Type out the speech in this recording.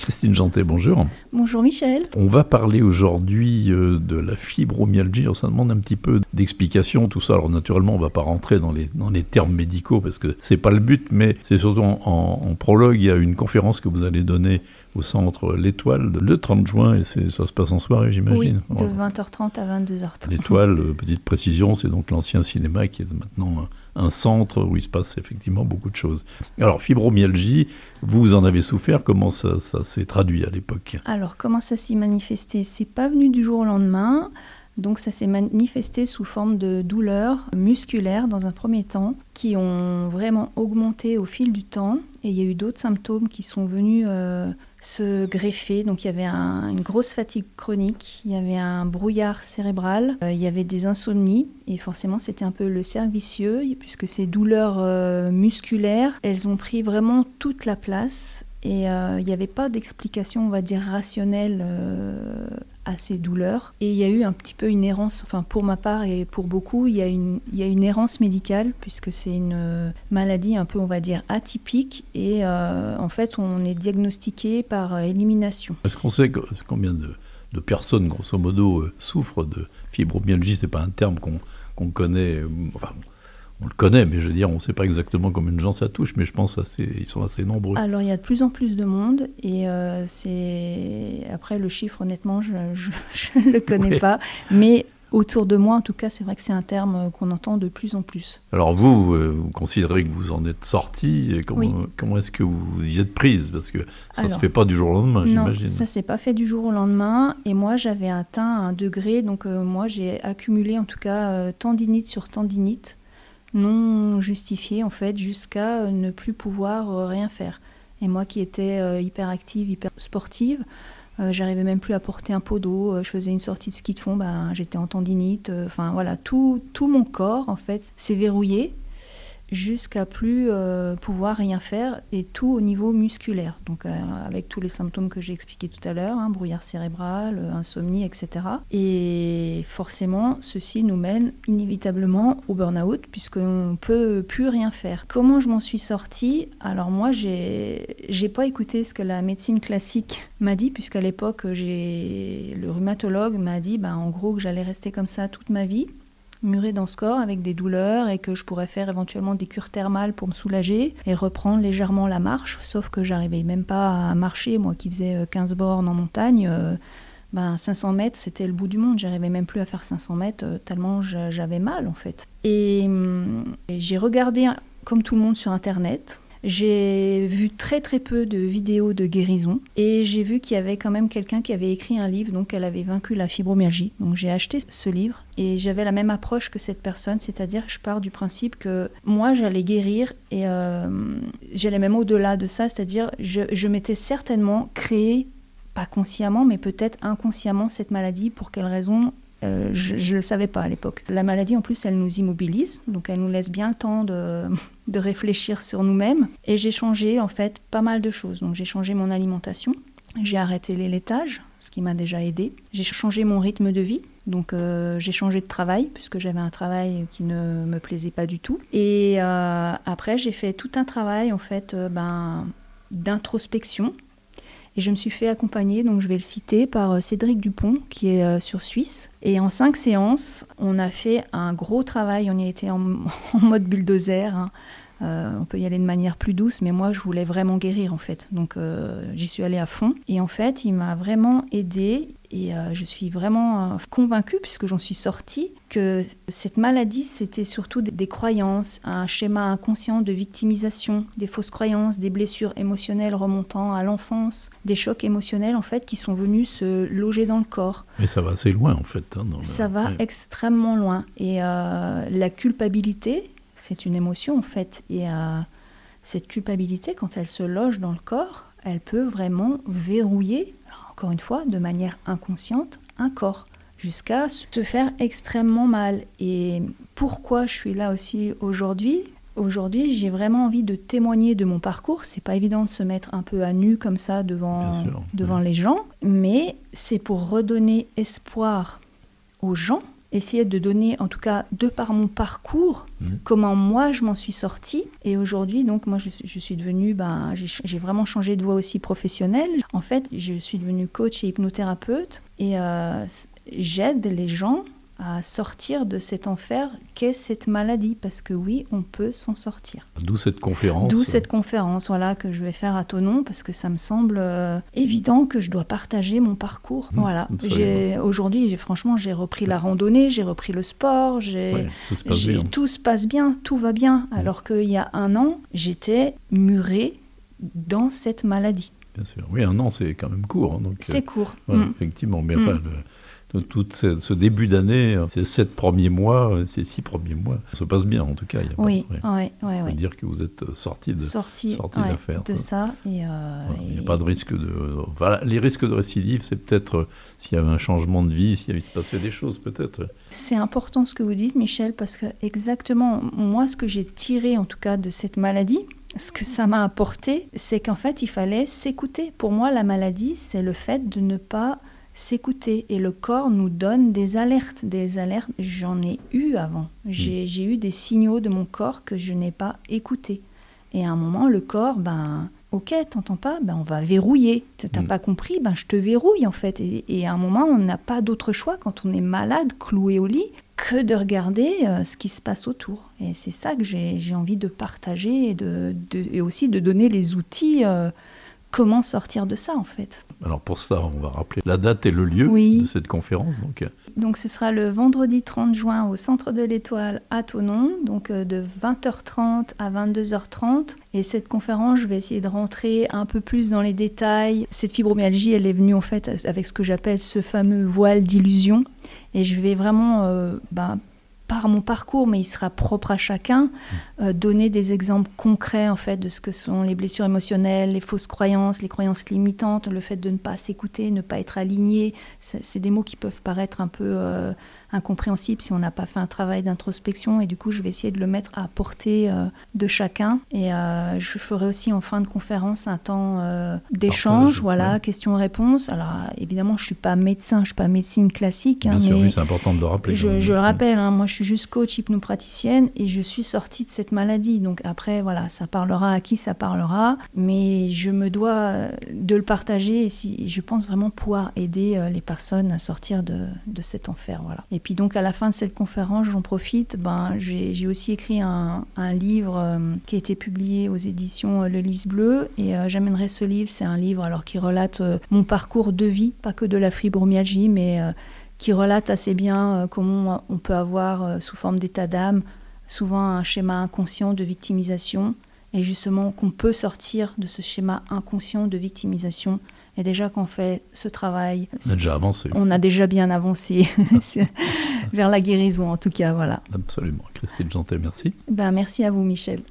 Christine Jantet, bonjour. Bonjour Michel. On va parler aujourd'hui de la fibromyalgie. Alors, ça demande un petit peu d'explication, tout ça. Alors naturellement, on ne va pas rentrer dans les termes médicaux parce que ce n'est pas le but, mais c'est surtout en prologue, il y a une conférence que vous allez donner au centre L'Étoile le 30 juin et ça se passe en soirée, j'imagine. Oui, de 20h30 à 22h30. L'Étoile, petite précision, c'est donc l'ancien cinéma qui est maintenant un centre où il se passe effectivement beaucoup de choses. Alors, fibromyalgie, vous en avez souffert, comment ça s'est traduit à l'époque ? Alors, comment ça s'est manifesté ? C'est pas venu du jour au lendemain, donc ça s'est manifesté sous forme de douleurs musculaires dans un premier temps, qui ont vraiment augmenté au fil du temps, et il y a eu d'autres symptômes qui sont venus se greffer. Donc il y avait une grosse fatigue chronique, il y avait un brouillard cérébral, il y avait des insomnies et forcément c'était un peu le cercle vicieux puisque ces douleurs musculaires, elles ont pris vraiment toute la place et il n'y avait pas d'explication, on va dire, rationnelle à ces douleurs. Et il y a eu un petit peu une errance, enfin pour ma part et pour beaucoup, il y a une errance médicale puisque c'est une maladie un peu, on va dire, atypique et en fait on est diagnostiqué par élimination. Est-ce qu'on sait combien de personnes, grosso modo, souffrent de fibromyalgie ? C'est pas un terme qu'on connaît, enfin on le connaît, mais je veux dire, on ne sait pas exactement combien de gens ça touche, mais je pense qu'ils sont assez nombreux. Alors, il y a de plus en plus de monde, et après, le chiffre, honnêtement, je ne le connais pas, mais autour de moi, en tout cas, c'est vrai que c'est un terme qu'on entend de plus en plus. Alors vous considérez que vous en êtes sortie, Oui. Comment est-ce que vous y êtes prise ? Parce que ça ne se fait pas du jour au lendemain, j'imagine. Non, ça ne s'est pas fait du jour au lendemain, et moi, j'avais atteint un degré, donc moi, j'ai accumulé, en tout cas, tendinite sur tendinite, non justifié en fait, jusqu'à ne plus pouvoir rien faire. Et moi qui étais hyper active, hyper sportive, j'arrivais même plus à porter un pot d'eau, je faisais une sortie de ski de fond, j'étais en tendinite, enfin voilà, tout mon corps en fait s'est verrouillé jusqu'à plus pouvoir rien faire, et tout au niveau musculaire. Donc avec tous les symptômes que j'ai expliqués tout à l'heure, brouillard cérébral, insomnie, etc. Et forcément, ceci nous mène inévitablement au burn-out, puisqu'on ne peut plus rien faire. Comment je m'en suis sortie ? Alors moi, j'ai pas écouté ce que la médecine classique m'a dit, puisqu'à l'époque, le rhumatologue m'a dit en gros que j'allais rester comme ça toute ma vie, murée dans ce corps avec des douleurs, et que je pourrais faire éventuellement des cures thermales pour me soulager et reprendre légèrement la marche, sauf que j'arrivais même pas à marcher, moi qui faisais 15 bornes en montagne, 500 mètres c'était le bout du monde, j'arrivais même plus à faire 500 mètres tellement j'avais mal en fait. Et j'ai regardé comme tout le monde sur internet. J'ai vu très très peu de vidéos de guérison et j'ai vu qu'il y avait quand même quelqu'un qui avait écrit un livre, donc elle avait vaincu la fibromyalgie. Donc j'ai acheté ce livre et j'avais la même approche que cette personne, c'est-à-dire que je pars du principe que moi j'allais guérir et j'allais même au-delà de ça, c'est-à-dire je m'étais certainement créé, pas consciemment mais peut-être inconsciemment, cette maladie. Pour quelle raison ? Je ne le savais pas à l'époque. La maladie, en plus, elle nous immobilise, donc elle nous laisse bien le temps de réfléchir sur nous-mêmes. Et j'ai changé, en fait, pas mal de choses. Donc j'ai changé mon alimentation, j'ai arrêté les laitages, ce qui m'a déjà aidée. J'ai changé mon rythme de vie, donc j'ai changé de travail, puisque j'avais un travail qui ne me plaisait pas du tout. Et après, j'ai fait tout un travail, en fait, d'introspection. Et je me suis fait accompagner, donc je vais le citer, par Cédric Dupont, qui est sur Suisse. Et en 5 séances, on a fait un gros travail, on y a été en mode bulldozer. On peut y aller de manière plus douce, mais moi je voulais vraiment guérir en fait. Donc j'y suis allée à fond. Et en fait, il m'a vraiment aidée. Et je suis vraiment convaincue, puisque j'en suis sortie, que cette maladie, c'était surtout des croyances, un schéma inconscient de victimisation, des fausses croyances, des blessures émotionnelles remontant à l'enfance, des chocs émotionnels en fait qui sont venus se loger dans le corps. Mais ça va assez loin en fait. Ça va extrêmement loin. Et la culpabilité, c'est une émotion en fait. Et cette culpabilité, quand elle se loge dans le corps, elle peut vraiment verrouiller, encore une fois, de manière inconsciente, un corps, jusqu'à se faire extrêmement mal. Et pourquoi je suis là aussi aujourd'hui ? Aujourd'hui, j'ai vraiment envie de témoigner de mon parcours. C'est pas évident de se mettre un peu à nu comme ça devant les gens, mais c'est pour redonner espoir aux gens essayer de donner, en tout cas de par mon parcours, comment moi je m'en suis sortie. Et aujourd'hui, donc moi je suis devenue, j'ai vraiment changé de voie aussi professionnelle. En fait, je suis devenue coach et hypnothérapeute et j'aide les gens à sortir de cet enfer qu'est cette maladie, parce que oui, on peut s'en sortir. D'où cette conférence. D'où cette conférence, voilà, que je vais faire à Thonon, parce que ça me semble évident que je dois partager mon parcours. Voilà. Aujourd'hui, franchement, j'ai repris la randonnée, j'ai repris le sport, tout se passe bien, tout va bien, alors qu'il y a 1 an, j'étais murée dans cette maladie. Bien sûr. Oui, 1 an, c'est quand même court. Donc, c'est court. Voilà, effectivement, mais enfin... Tout ce début d'année, ces 7 premiers mois, ces 6 premiers mois, ça se passe bien en tout cas. On peut dire que vous êtes sorti de l'affaire. De ça. Il n'y a pas de risque de... Voilà, les risques de récidive, c'est peut-être s'il y avait un changement de vie, s'il y avait se passé des choses peut-être. C'est important ce que vous dites, Michel, parce que exactement, moi, ce que j'ai tiré en tout cas de cette maladie, ce que ça m'a apporté, c'est qu'en fait, il fallait s'écouter. Pour moi, la maladie, c'est le fait de ne pas s'écouter, et le corps nous donne des alertes, j'en ai eu avant, j'ai eu des signaux de mon corps que je n'ai pas écoutés, et à un moment le corps, ok, t'entends pas, on va verrouiller, t'as pas compris, je te verrouille en fait, et à un moment on n'a pas d'autre choix quand on est malade, cloué au lit, que de regarder ce qui se passe autour, et c'est ça que j'ai envie de partager, et aussi de donner les outils, comment sortir de ça en fait. Alors pour ça, on va rappeler la date et le lieu de cette conférence. Donc ce sera le vendredi 30 juin au Centre de l'Étoile à Thonon, donc de 20h30 à 22h30. Et cette conférence, je vais essayer de rentrer un peu plus dans les détails. Cette fibromyalgie, elle est venue en fait avec ce que j'appelle ce fameux voile d'illusion. Et je vais vraiment... par mon parcours, mais il sera propre à chacun, donner des exemples concrets en fait de ce que sont les blessures émotionnelles, les fausses croyances, les croyances limitantes, le fait de ne pas s'écouter, ne pas être aligné. C'est des mots qui peuvent paraître un peu incompréhensible si on n'a pas fait un travail d'introspection, et du coup je vais essayer de le mettre à portée de chacun, et je ferai aussi en fin de conférence un temps d'échange, questions-réponses. Alors évidemment je suis pas médecin, je suis pas médecine classique, bien sûr, mais c'est important de le rappeler. Je le rappelle, moi je suis juste coach hypnopraticienne et je suis sortie de cette maladie, donc après voilà, ça parlera à qui ça parlera, mais je me dois de le partager, et si je pense vraiment pouvoir aider les personnes à sortir de cet enfer, voilà. Et puis donc à la fin de cette conférence, j'en profite, j'ai aussi écrit un livre qui a été publié aux éditions Le Lys Bleu, et j'amènerai ce livre. C'est un livre qui relate mon parcours de vie, pas que de la fibromyalgie, mais qui relate assez bien comment on peut avoir sous forme d'état d'âme souvent un schéma inconscient de victimisation, et justement qu'on peut sortir de ce schéma inconscient de victimisation. Et déjà qu'on fait ce travail, on a déjà bien avancé vers la guérison en tout cas, voilà. Absolument. Christine Jeantet, merci. Merci à vous, Michel.